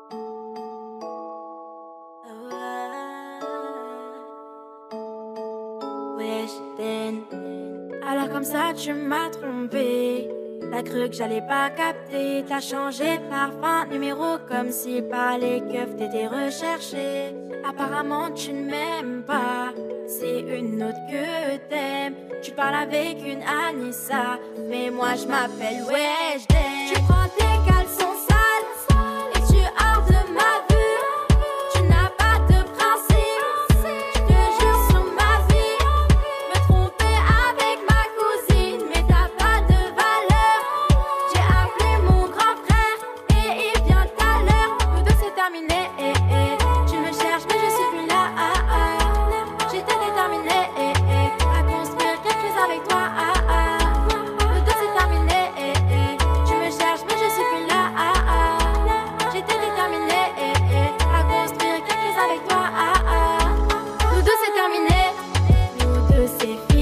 Wesh, alors comme ça tu m'as trompé. T'as cru que j'allais pas capter. T'as changé de parfum, numéro comme si par les keufs t'étais recherché. Apparemment tu ne m'aimes pas, c'est une autre que t'aimes. Tu parles avec une Anissa, mais moi je m'appelle Weshden. Tu prends tes caleçons sales et tu hors de ma vue. Tu n'as pas de principe, je te jure sur ma vie. Me tromper avec ma cousine, mais t'as pas de valeur. J'ai appelé mon grand frère et il vient tout à l'heure. Nous deux c'est terminé, tu me cherches mais je suis plus là. J'étais déterminée à construire quelque chose avec toi. Nous deux c'est terminé, tu me cherches mais je suis plus là. J'étais déterminée à construire quelque chose avec toi. Nous deux c'est terminé, nous deux c'est fini.